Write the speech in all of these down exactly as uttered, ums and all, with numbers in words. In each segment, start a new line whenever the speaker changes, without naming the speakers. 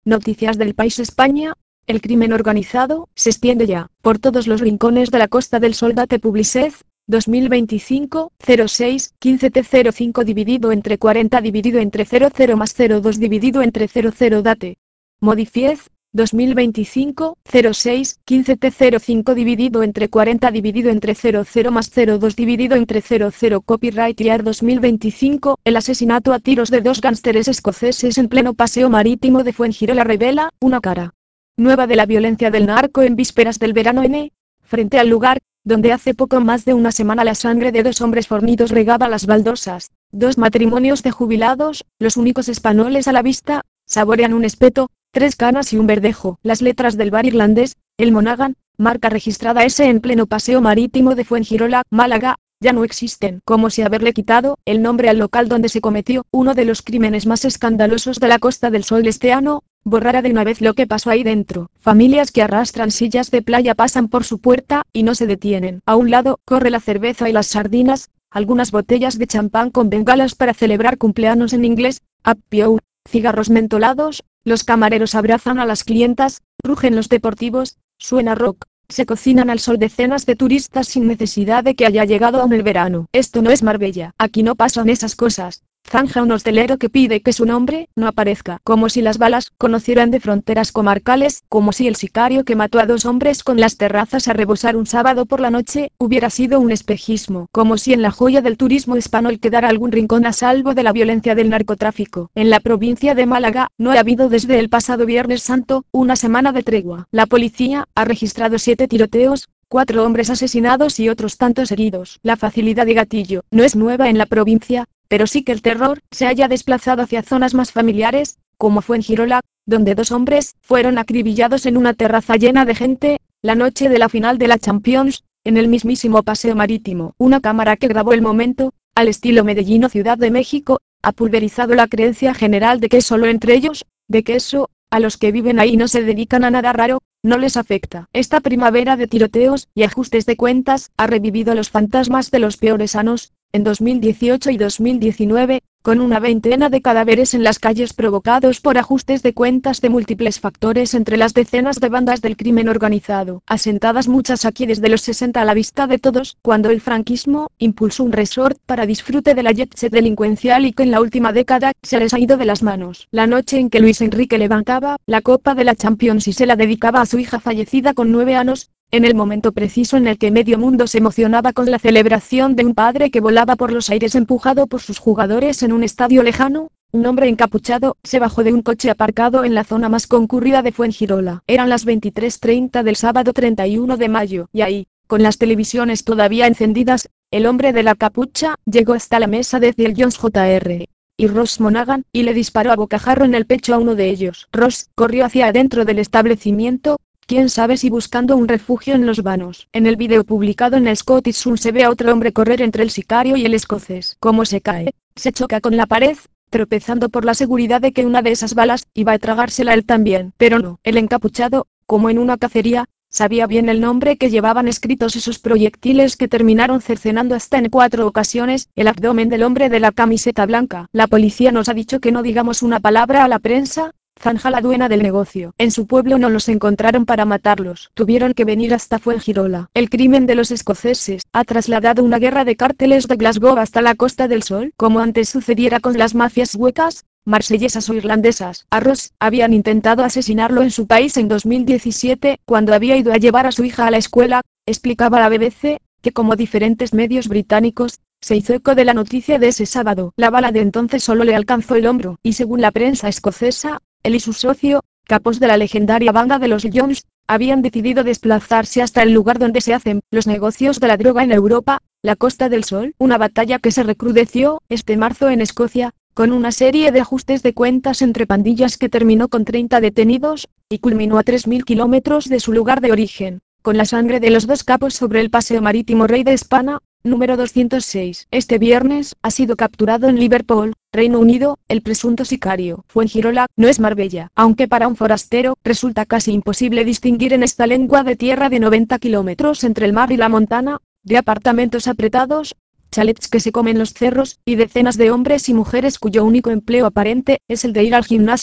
Noticias del País España. El crimen organizado se extiende ya por todos los rincones de la Costa del Sol. Date Publicez, dos mil veinticinco, cero seis, quince T cero cinco dividido entre cuarenta dividido entre cero cero más cero dos dividido entre cero cero. Date Modifiez, dos mil veinticinco, cero seis, quince T cero cinco dividido entre cuarenta dividido entre cero cero más cero dos dividido entre cero cero. Copyright Year dos mil veinticinco. El asesinato a tiros de dos gánsteres escoceses en pleno paseo marítimo de Fuengirola revela una cara nueva de la violencia del narco en vísperas del verano. N. Frente al lugar donde hace poco más de una semana la sangre de dos hombres fornidos regaba las baldosas, dos matrimonios de jubilados, los únicos españoles a la vista, saborean un espeto, tres canas y un verdejo. Las letras del bar irlandés, el Monaghan, marca registrada S en pleno paseo marítimo de Fuengirola, Málaga, ya no existen, como si haberle quitado el nombre al local donde se cometió uno de los crímenes más escandalosos de la Costa del Sol este año. Borrará de una vez lo que pasó ahí dentro. Familias que arrastran sillas de playa pasan por su puerta y no se detienen. A un lado corre la cerveza y las sardinas, algunas botellas de champán con bengalas para celebrar cumpleaños en inglés, happy hour, cigarros mentolados, los camareros abrazan a las clientas, rugen los deportivos, suena rock. Se cocinan al sol decenas de turistas sin necesidad de que haya llegado aún el verano. Esto no es Marbella, aquí no pasan esas cosas. Zanja un hostelero que pide que su nombre no aparezca, como si las balas conocieran de fronteras comarcales, como si el sicario que mató a dos hombres con las terrazas a rebosar un sábado por la noche hubiera sido un espejismo, como si en la joya del turismo español quedara algún rincón a salvo de la violencia del narcotráfico. En la provincia de Málaga no ha habido desde el pasado Viernes Santo una semana de tregua. La policía ha registrado siete tiroteos, cuatro hombres asesinados y otros tantos heridos. La facilidad de gatillo no es nueva en la provincia, pero sí que el terror se haya desplazado hacia zonas más familiares, como Fuengirola, donde dos hombres fueron acribillados en una terraza llena de gente, la noche de la final de la Champions, en el mismísimo paseo marítimo. Una cámara que grabó el momento, al estilo Medellín o Ciudad de México, ha pulverizado la creencia general de que solo entre ellos, de que eso, a los que viven ahí no se dedican a nada raro, no les afecta. Esta primavera de tiroteos y ajustes de cuentas ha revivido los fantasmas de los peores años, en dos mil dieciocho y dos mil diecinueve, con una veintena de cadáveres en las calles provocados por ajustes de cuentas de múltiples factores entre las decenas de bandas del crimen organizado, asentadas muchas aquí desde los sesenta a la vista de todos, cuando el franquismo impulsó un resort para disfrute de la jet set delincuencial y que en la última década se les ha ido de las manos. La noche en que Luis Enrique levantaba la copa de la Champions y se la dedicaba a su hija fallecida con nueve años, en el momento preciso en el que medio mundo se emocionaba con la celebración de un padre que volaba por los aires empujado por sus jugadores en un estadio lejano, un hombre encapuchado se bajó de un coche aparcado en la zona más concurrida de Fuengirola. Eran las veintitrés treinta del sábado treinta y uno de mayo, y ahí, con las televisiones todavía encendidas, el hombre de la capucha llegó hasta la mesa de Ciel Jones J R y Ross Monaghan, y le disparó a bocajarro en el pecho a uno de ellos. Ross corrió hacia adentro del establecimiento, quién sabe si buscando un refugio en los vanos. En el vídeo publicado en el Scottish Sun se ve a otro hombre correr entre el sicario y el escocés. Como se cae, se choca con la pared, tropezando por la seguridad de que una de esas balas iba a tragársela él también. Pero no, el encapuchado, como en una cacería, sabía bien el nombre que llevaban escritos esos proyectiles que terminaron cercenando hasta en cuatro ocasiones el abdomen del hombre de la camiseta blanca. La policía nos ha dicho que no digamos una palabra a la prensa. Zanja la dueña del negocio. En su pueblo no los encontraron para matarlos. Tuvieron que venir hasta Fuengirola. El crimen de los escoceses ha trasladado una guerra de cárteles de Glasgow hasta la Costa del Sol, como antes sucediera con las mafias suecas, marsellesas o irlandesas. A Ross habían intentado asesinarlo en su país en dos mil diecisiete, cuando había ido a llevar a su hija a la escuela, explicaba la B B C, que como diferentes medios británicos, se hizo eco de la noticia de ese sábado. La bala de entonces solo le alcanzó el hombro, y según la prensa escocesa, él y su socio, capos de la legendaria banda de los Jones, habían decidido desplazarse hasta el lugar donde se hacen los negocios de la droga en Europa, la Costa del Sol. Una batalla que se recrudeció este marzo en Escocia, con una serie de ajustes de cuentas entre pandillas que terminó con treinta detenidos, y culminó a tres mil kilómetros de su lugar de origen, con la sangre de los dos capos sobre el paseo marítimo Rey de España, número doscientos seis. Este viernes ha sido capturado en Liverpool, Reino Unido, el presunto sicario. Fuengirola no es Marbella, aunque para un forastero resulta casi imposible distinguir en esta lengua de tierra de noventa kilómetros entre el mar y la montana, de apartamentos apretados, chalets que se comen los cerros, y decenas de hombres y mujeres cuyo único empleo aparente es el de ir al gimnasio,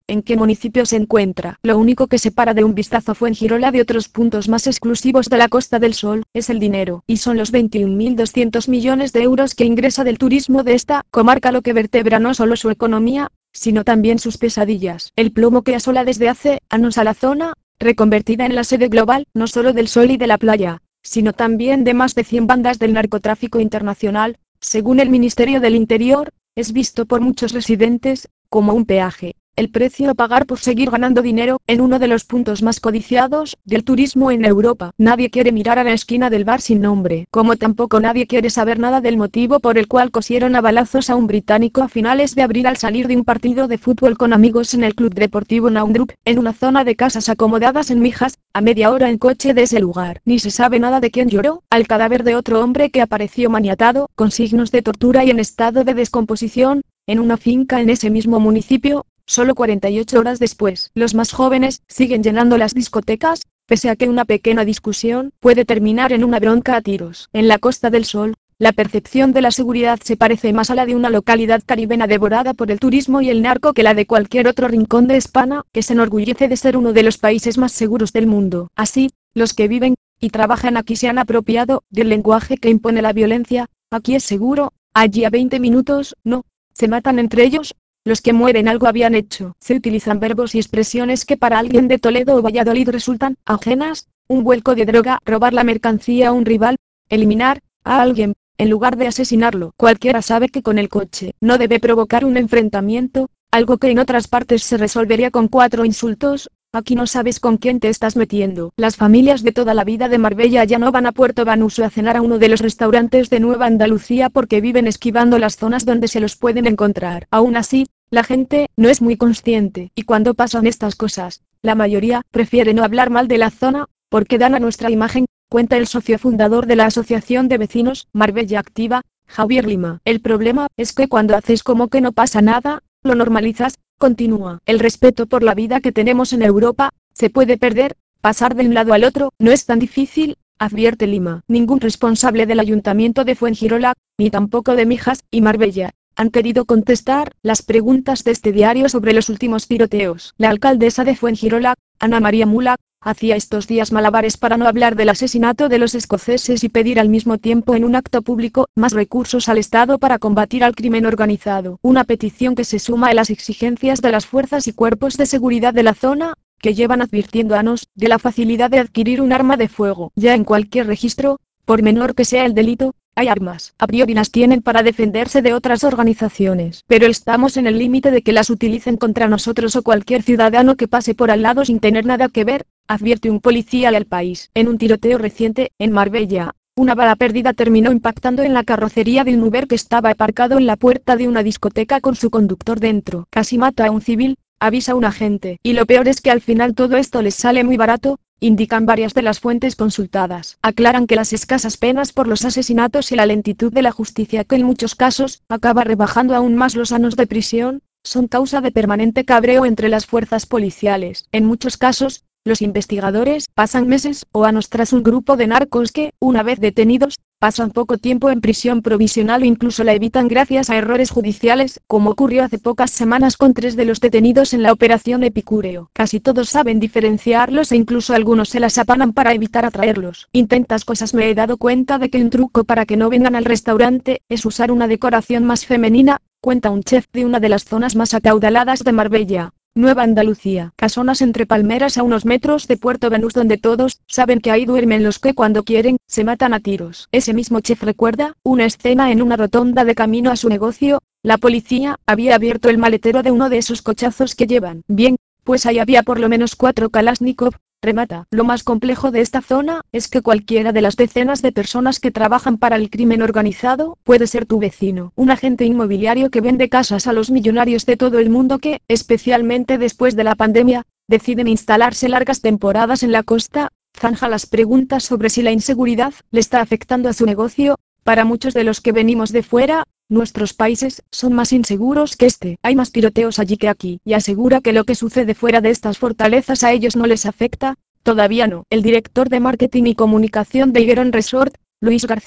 ¿En qué municipio se encuentra? Lo único que separa de un vistazo Fuengirola de otros puntos más exclusivos de la Costa del Sol, es el dinero, y son los veintiún mil doscientos millones de euros que ingresa del turismo de esta comarca lo que vertebra no solo su economía, sino también sus pesadillas. El plomo que asola desde hace años a la zona, reconvertida en la sede global, no solo del sol y de la playa, sino también de más de cien bandas del narcotráfico internacional, según el Ministerio del Interior, es visto por muchos residentes como un peaje. El precio a pagar por seguir ganando dinero en uno de los puntos más codiciados del turismo en Europa. Nadie quiere mirar a la esquina del bar sin nombre, como tampoco nadie quiere saber nada del motivo por el cual cosieron a balazos a un británico a finales de abril al salir de un partido de fútbol con amigos en el Club Deportivo Naundrup, en una zona de casas acomodadas en Mijas, a media hora en coche de ese lugar. Ni se sabe nada de quién lloró al cadáver de otro hombre que apareció maniatado, con signos de tortura y en estado de descomposición, en una finca en ese mismo municipio. Solo cuarenta y ocho horas después, los más jóvenes siguen llenando las discotecas, pese a que una pequeña discusión puede terminar en una bronca a tiros. En la Costa del Sol, la percepción de la seguridad se parece más a la de una localidad caribeña devorada por el turismo y el narco que la de cualquier otro rincón de España, que se enorgullece de ser uno de los países más seguros del mundo. Así, los que viven y trabajan aquí se han apropiado del lenguaje que impone la violencia. Aquí es seguro, allí a veinte minutos, no, se matan entre ellos. Los que mueren algo habían hecho. Se utilizan verbos y expresiones que para alguien de Toledo o Valladolid resultan ajenas, un vuelco de droga, robar la mercancía a un rival, eliminar a alguien, en lugar de asesinarlo. Cualquiera sabe que con el coche no debe provocar un enfrentamiento, algo que en otras partes se resolvería con cuatro insultos. Aquí no sabes con quién te estás metiendo. Las familias de toda la vida de Marbella ya no van a Puerto Banús a cenar a uno de los restaurantes de Nueva Andalucía porque viven esquivando las zonas donde se los pueden encontrar. Aún así, la gente no es muy consciente, y cuando pasan estas cosas, la mayoría prefiere no hablar mal de la zona, porque dan a nuestra imagen, cuenta el socio fundador de la Asociación de Vecinos Marbella Activa, Javier Lima. El problema es que cuando haces como que no pasa nada, lo normalizas, continúa. El respeto por la vida que tenemos en Europa se puede perder, pasar de un lado al otro no es tan difícil, advierte Lima. Ningún responsable del Ayuntamiento de Fuengirola, ni tampoco de Mijas y Marbella, han querido contestar las preguntas de este diario sobre los últimos tiroteos. La alcaldesa de Fuengirola, Ana María Mula, hacía estos días malabares para no hablar del asesinato de los escoceses y pedir al mismo tiempo en un acto público más recursos al Estado para combatir al crimen organizado. Una petición que se suma a las exigencias de las fuerzas y cuerpos de seguridad de la zona, que llevan advirtiendo años de la facilidad de adquirir un arma de fuego. Ya en cualquier registro, por menor que sea el delito, hay armas. A priori las tienen para defenderse de otras organizaciones. Pero estamos en el límite de que las utilicen contra nosotros o cualquier ciudadano que pase por al lado sin tener nada que ver, advierte un policía al País. En un tiroteo reciente, en Marbella, una bala perdida terminó impactando en la carrocería de un Uber que estaba aparcado en la puerta de una discoteca con su conductor dentro. Casi mata a un civil, avisa un agente. Y lo peor es que al final todo esto les sale muy barato, indican varias de las fuentes consultadas. Aclaran que las escasas penas por los asesinatos y la lentitud de la justicia que en muchos casos acaba rebajando aún más los años de prisión, son causa de permanente cabreo entre las fuerzas policiales. En muchos casos, los investigadores pasan meses o años tras un grupo de narcos que, una vez detenidos, pasan poco tiempo en prisión provisional o incluso la evitan gracias a errores judiciales, como ocurrió hace pocas semanas con tres de los detenidos en la operación Epicúreo. Casi todos saben diferenciarlos e incluso algunos se las apanan para evitar atraerlos. Intentas cosas me he dado cuenta de que un truco para que no vengan al restaurante es usar una decoración más femenina, cuenta un chef de una de las zonas más acaudaladas de Marbella, Nueva Andalucía. Casonas entre palmeras a unos metros de Puerto Banús donde todos saben que ahí duermen los que cuando quieren, se matan a tiros. Ese mismo chef recuerda una escena en una rotonda de camino a su negocio. La policía había abierto el maletero de uno de esos cochazos que llevan. Bien, pues ahí había por lo menos cuatro Kalashnikov. Remata. Lo más complejo de esta zona es que cualquiera de las decenas de personas que trabajan para el crimen organizado puede ser tu vecino. Un agente inmobiliario que vende casas a los millonarios de todo el mundo que, especialmente después de la pandemia, deciden instalarse largas temporadas en la costa, zanja las preguntas sobre si la inseguridad le está afectando a su negocio. Para muchos de los que venimos de fuera, nuestros países son más inseguros que este. Hay más tiroteos allí que aquí. Y asegura que lo que sucede fuera de estas fortalezas a ellos no les afecta. Todavía no. El director de marketing y comunicación de Higuerón Resort, Luis García,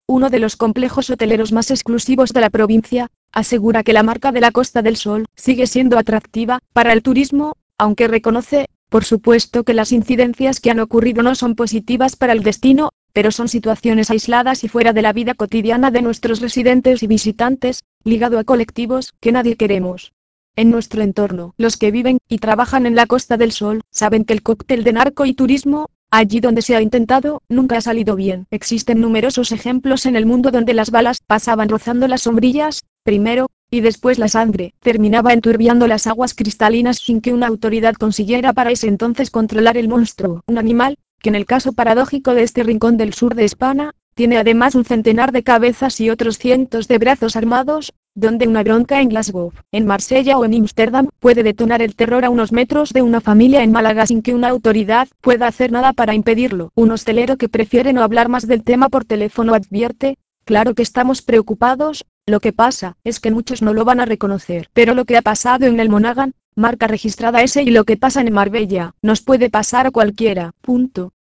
uno de los complejos hoteleros más exclusivos de la provincia, asegura que la marca de la Costa del Sol sigue siendo atractiva para el turismo, aunque reconoce, por supuesto, que las incidencias que han ocurrido no son positivas para el destino, pero son situaciones aisladas y fuera de la vida cotidiana de nuestros residentes y visitantes, ligado a colectivos que nadie queremos. En nuestro entorno, los que viven y trabajan en la Costa del Sol saben que el cóctel de narco y turismo, allí donde se ha intentado, nunca ha salido bien. Existen numerosos ejemplos en el mundo donde las balas pasaban rozando las sombrillas, primero, y después la sangre terminaba enturbiando las aguas cristalinas sin que una autoridad consiguiera para ese entonces controlar el monstruo. Un animal, que en el caso paradójico de este rincón del sur de España, tiene además un centenar de cabezas y otros cientos de brazos armados, donde una bronca en Glasgow, en Marsella o en Ámsterdam puede detonar el terror a unos metros de una familia en Málaga sin que una autoridad pueda hacer nada para impedirlo. Un hostelero que prefiere no hablar más del tema por teléfono advierte: claro que estamos preocupados, lo que pasa es que muchos no lo van a reconocer. Pero lo que ha pasado en el Monaghan, marca registrada ese, y lo que pasa en Marbella, nos puede pasar a cualquiera. Punto.